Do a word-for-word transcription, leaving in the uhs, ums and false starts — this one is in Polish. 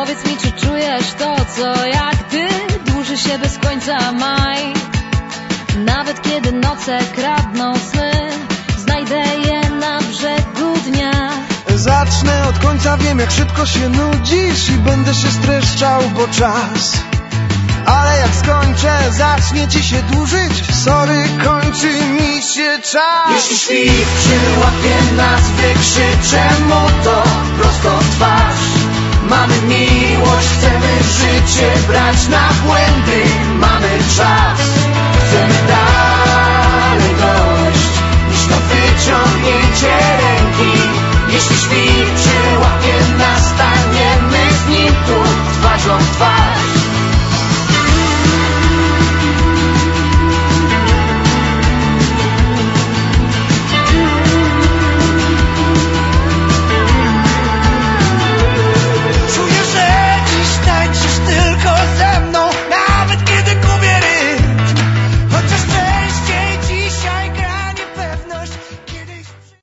Powiedz mi, czy czujesz to, co jak ty? Dłuży się bez końca maj. Nawet kiedy noce kradną sny, znajdę je na brzegu dnia. Zacznę od końca, wiem jak szybko się nudzisz i będę się streszczał, bo czas. Ale jak skończę, zacznie ci się dłużyć. Sorry, kończy mi się czas. Jeśli świt przyłapie nas, wykrzyczę mu to prosto w twarz. Mamy miłość, chcemy życie brać na błędy. Mamy czas, chcemy dać